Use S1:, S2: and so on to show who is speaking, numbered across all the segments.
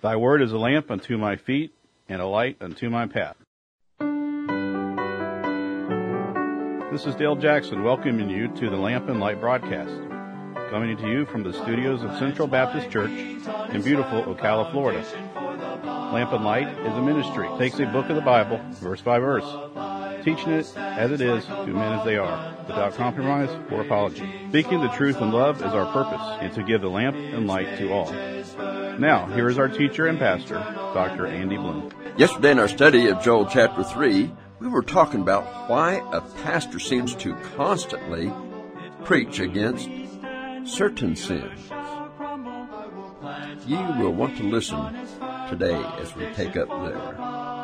S1: Thy word is a lamp unto my feet and a light unto my path. This is Dale Jackson welcoming you to the Lamp and Light broadcast, coming to you from the studios of Central Baptist Church in beautiful Ocala, Florida. Lamp and Light is a ministry. It takes a book of the Bible, verse by verse, teaching it as it is to men as they are, without compromise or apology. Speaking the truth in love is our purpose, and to give the lamp and light to all. Now, here is our teacher and pastor, Dr. Andy Bloom.
S2: Yesterday in our study of Joel chapter 3, we were talking about why a pastor seems to constantly preach against certain sins. You will want to listen today as we take up there.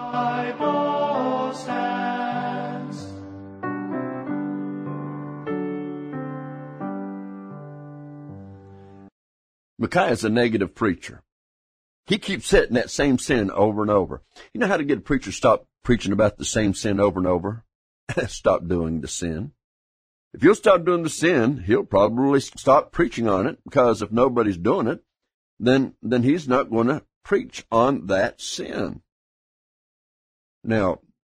S2: Micaiah is a negative preacher. He keeps hitting that same sin over and over. You know how to get a preacher to stop preaching about the same sin over and over? Stop doing the sin. If you'll stop doing the sin, he'll probably stop preaching on it, because if nobody's doing it, then he's not going to preach on that sin. Now,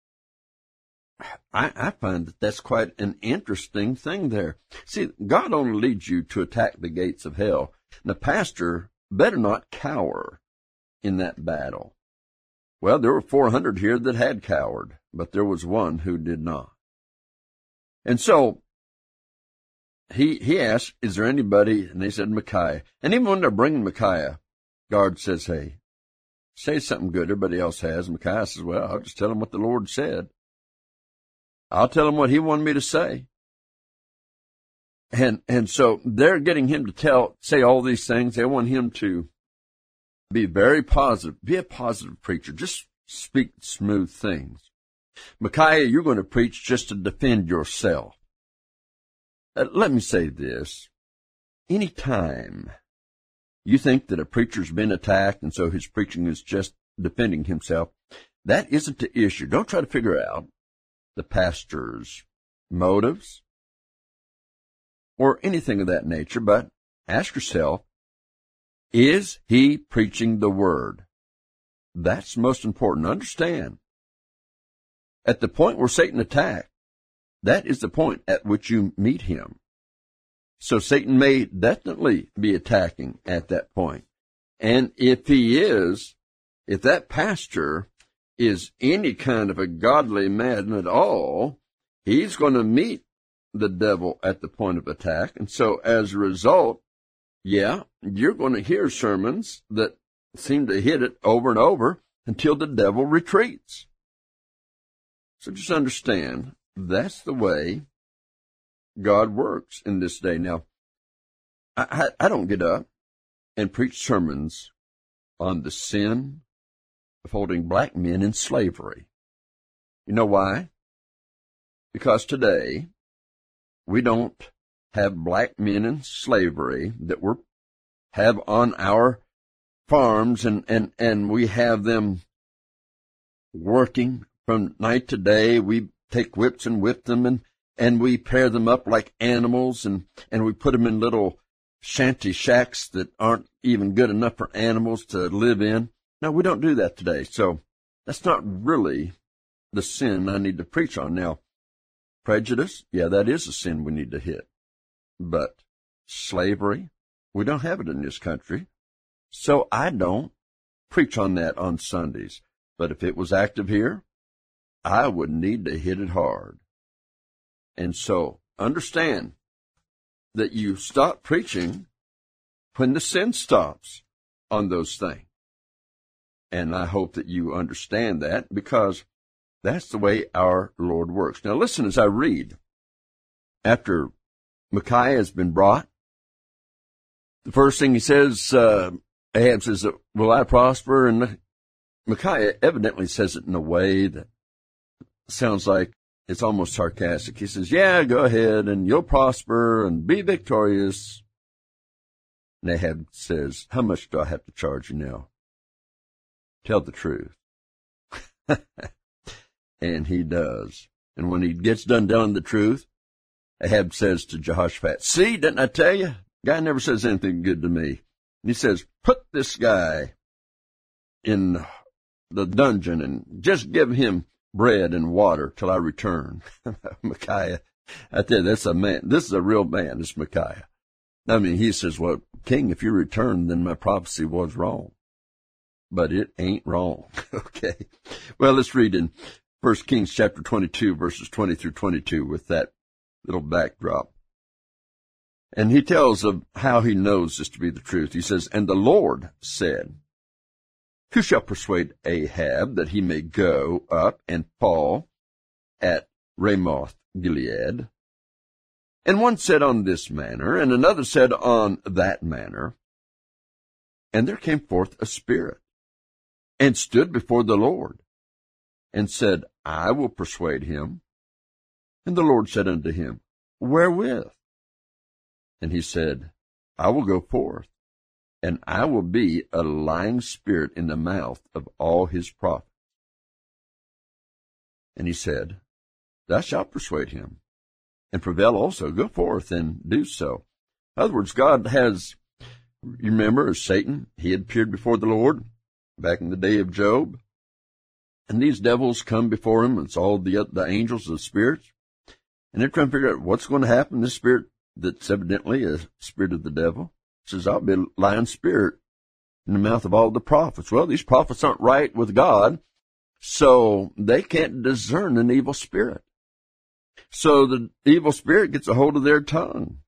S2: I find that that's quite an interesting thing there. See, God only leads you to attack the gates of hell. And the pastor better not cower in that battle. Well, there were 400 here that had cowered, but there was one who did not. And so he asked, is there anybody? And they said, Micaiah. And even when they're bringing Micaiah, God says, hey, say something good everybody else has. And Micaiah says, well, I'll just tell them what the Lord said. I'll tell them what he wanted me to say. And so they're getting him to say all these things. They want him to be very positive, be a positive preacher, just speak smooth things. Micaiah, you're going to preach just to defend yourself. Let me say this. Anytime you think that a preacher's been attacked and so his preaching is just defending himself, that isn't the issue. Don't try to figure out the pastor's motives or anything of that nature, but ask yourself, is he preaching the word? That's most important. Understand, at the point where Satan attacked, that is the point at which you meet him. So Satan may definitely be attacking at that point. And if that pastor is any kind of a godly man at all, he's going to meet the devil at the point of attack. And so as a result, yeah, you're going to hear sermons that seem to hit it over and over until the devil retreats. So just understand, that's the way God works in this day. Now, I don't get up and preach sermons on the sin of holding black men in slavery. You know why? Because today, we don't have black men in slavery that we have on our farms, and we have them working from night to day. We take whips and whip them, and we pair them up like animals, and we put them in little shanty shacks that aren't even good enough for animals to live in. No, we don't do that today. So that's not really the sin I need to preach on. Now, prejudice, yeah, that is a sin we need to hit. But slavery, we don't have it in this country. So I don't preach on that on Sundays. But if it was active here, I would need to hit it hard. And so understand that you stop preaching when the sin stops on those things. And I hope that you understand that, because that's the way our Lord works. Now listen as I read. After Micaiah has been brought, the first thing he says, Ahab says, will I prosper? And Micaiah evidently says it in a way that sounds like it's almost sarcastic. He says, yeah, go ahead, and you'll prosper and be victorious. And Ahab says, how much do I have to charge you now? Tell the truth. And he does. And when he gets done telling the truth, Ahab says to Jehoshaphat, see, didn't I tell you? Guy never says anything good to me. And he says, put this guy in the dungeon and just give him bread and water till I return. Micaiah, I tell you, that's a man. This is a real man, this Micaiah. I mean, he says, well, King, if you return, then my prophecy was wrong. But it ain't wrong. Okay. Well, let's read in 1 Kings chapter 22, verses 20 through 22 with that little backdrop. And he tells of how he knows this to be the truth. He says, and the Lord said, who shall persuade Ahab that he may go up and fall at Ramoth Gilead? And one said on this manner, and another said on that manner. And there came forth a spirit, and stood before the Lord, and said, I will persuade him. And the Lord said unto him, wherewith? And he said, I will go forth, and I will be a lying spirit in the mouth of all his prophets. And he said, thou shalt persuade him, and prevail also. Go forth and do so. In other words, God has, you remember, as Satan, he had appeared before the Lord back in the day of Job. And these devils come before him. It's all the angels, the spirits. And they're trying to figure out what's going to happen. This spirit that's evidently a spirit of the devil says, I'll be a lying spirit in the mouth of all the prophets. Well, these prophets aren't right with God, so they can't discern an evil spirit. So the evil spirit gets a hold of their tongue.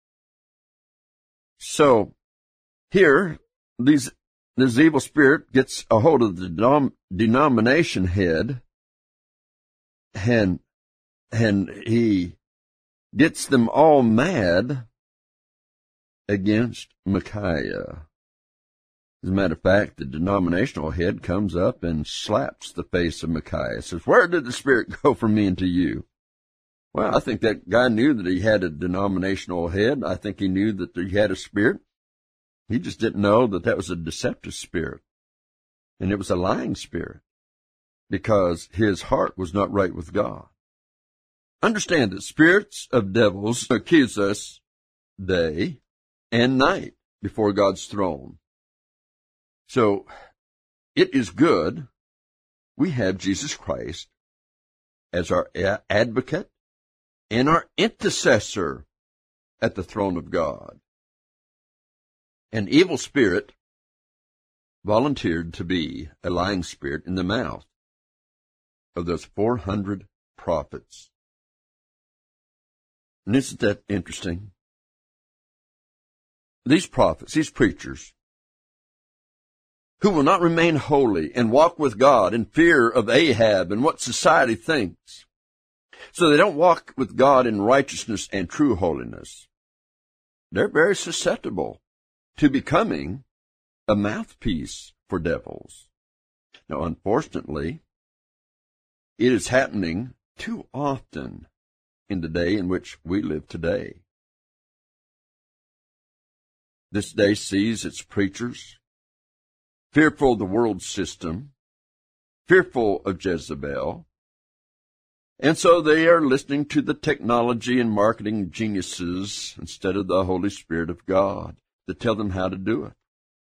S2: So here, this evil spirit gets a hold of the denomination head, and he gets them all mad against Micaiah. As a matter of fact, the denominational head comes up and slaps the face of Micaiah, says, where did the spirit go from me into you? Well, I think that guy knew that he had a denominational head. I think he knew that he had a spirit. He just didn't know that that was a deceptive spirit. And it was a lying spirit, because his heart was not right with God. Understand that spirits of devils accuse us day and night before God's throne. So it is good we have Jesus Christ as our advocate and our intercessor at the throne of God. An evil spirit volunteered to be a lying spirit in the mouth of those 400 prophets. And isn't that interesting? These prophets, these preachers, who will not remain holy and walk with God in fear of Ahab and what society thinks, so they don't walk with God in righteousness and true holiness, they're very susceptible to becoming a mouthpiece for devils. Now, unfortunately, it is happening too often in the day in which we live today. This day sees its preachers fearful of the world system, fearful of Jezebel, and so they are listening to the technology and marketing geniuses instead of the Holy Spirit of God to tell them how to do it.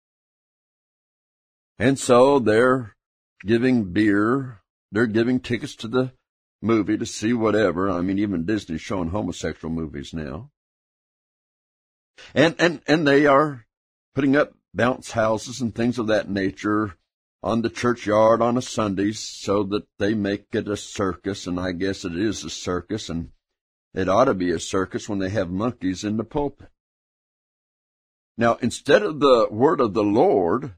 S2: And so they're giving beer, they're giving tickets to the movie to see whatever. I mean, even Disney's showing homosexual movies now. And they are putting up bounce houses and things of that nature on the churchyard on a Sunday so that they make it a circus, and I guess it is a circus, and it ought to be a circus when they have monkeys in the pulpit. Now, instead of the word of the Lord,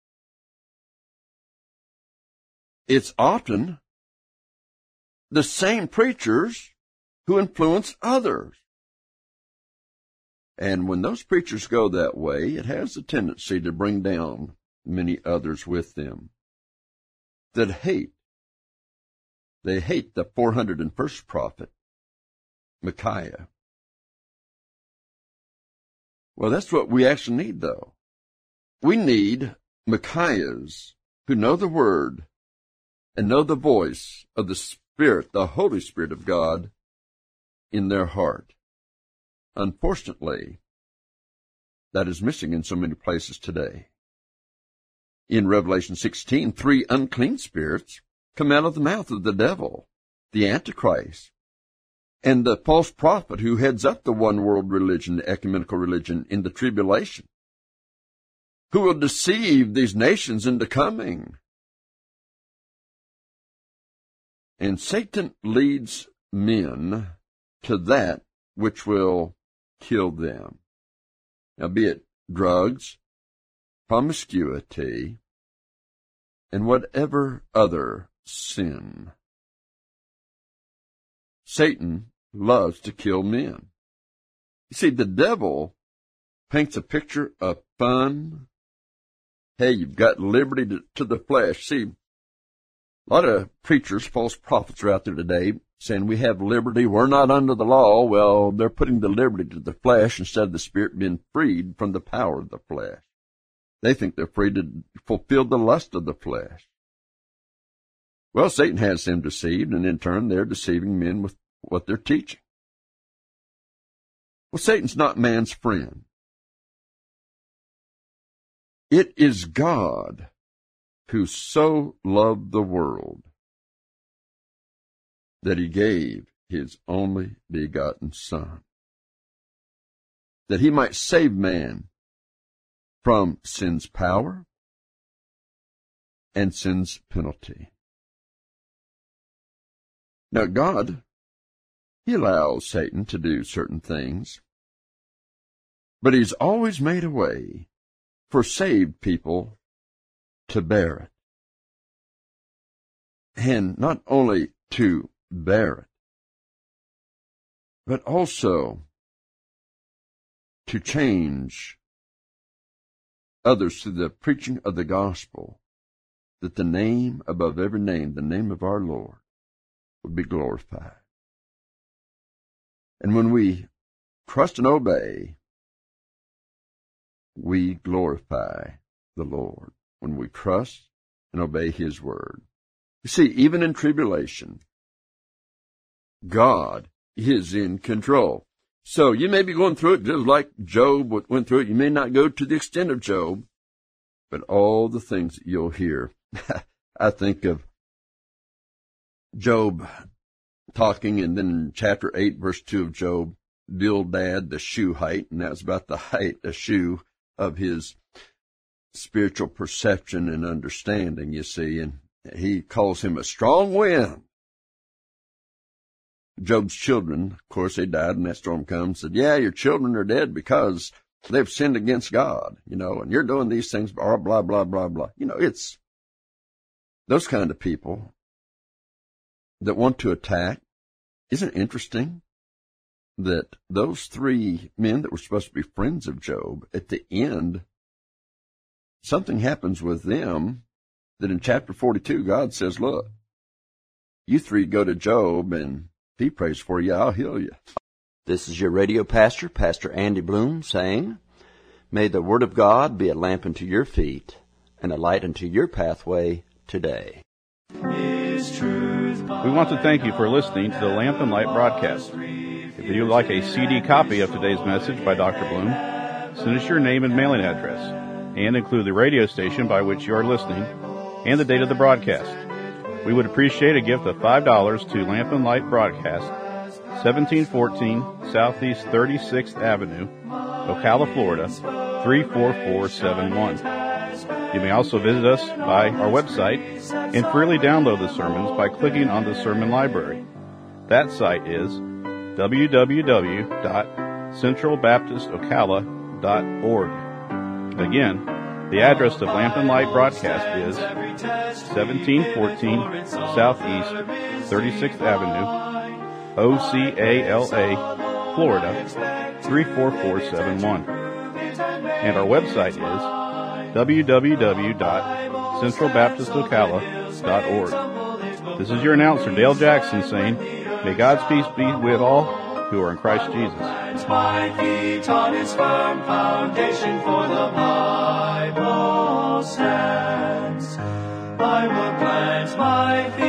S2: it's often the same preachers who influence others. And when those preachers go that way, it has a tendency to bring down many others with them that hate. They hate the 401st prophet, Micaiah. Well, that's what we actually need, though. We need Micaiahs who know the Word and know the voice of the Spirit, the Holy Spirit of God, in their heart. Unfortunately, that is missing in so many places today. in Revelation 16, 3 unclean spirits come out of the mouth of the devil, the Antichrist, and the false prophet who heads up the one world religion, the ecumenical religion, in the tribulation, who will deceive these nations into coming. And Satan leads men to that which will kill them. Now, be it drugs, promiscuity, and whatever other sin. Satan loves to kill men. You see, the devil paints a picture of fun. Hey, you've got liberty to the flesh. See, a lot of preachers, false prophets are out there today saying we have liberty, we're not under the law. Well, they're putting the liberty to the flesh instead of the spirit being freed from the power of the flesh. They think they're free to fulfill the lust of the flesh. Well, Satan has them deceived, and in turn they're deceiving men with what they're teaching. Well, Satan's not man's friend. It is God who so loved the world that he gave his only begotten Son, that he might save man from sin's power and sin's penalty. Now, God, he allows Satan to do certain things, but he's always made a way for saved people to bear it. And not only to bear it, but also to change others through the preaching of the gospel, that the name above every name, the name of our Lord, would be glorified. And when we trust and obey, we glorify the Lord. When we trust and obey his word. You see, even in tribulation, God is in control. So you may be going through it just like Job went through it. You may not go to the extent of Job, but all the things that you'll hear. I think of Job talking, and then in chapter 8, verse 2 of Job, Bildad, the Shuhite, and that was about the height, the Shu, of his spiritual perception and understanding, you see, and he calls him a strong wind. Job's children, of course, they died, and that storm comes, said, yeah, your children are dead because they've sinned against God, and you're doing these things, blah, blah, blah, blah, blah. It's those kind of people that want to attack. Isn't it interesting that those three men that were supposed to be friends of Job, at the end, something happens with them that in chapter 42, God says, look, you three go to Job, and if he prays for you, I'll heal you.
S3: This is your radio pastor, Pastor Andy Bloom, saying, may the word of God be a lamp unto your feet and a light unto your pathway today.
S1: We want to thank you for listening to the Lamp and Light broadcast. If you would like a CD copy of today's message by Dr. Bloom, send us your name and mailing address, and include the radio station by which you are listening and the date of the broadcast. We would appreciate a gift of $5 to Lamp and Light Broadcast, 1714 Southeast 36th Avenue, Ocala, Florida, 34471. You may also visit us by our website and freely download the sermons by clicking on the sermon library. That site is www.centralbaptistocala.org. Again, the address of Lamp and Light Broadcast is 1714 Southeast 36th Avenue, Ocala, Florida, 34471. And our website is www.centralbaptistocala.org. This is your announcer, Dale Jackson, saying, may God's peace be with all who are in Christ Jesus.
S4: My feet on his firm foundation, for the Bible stands. I will plant my feet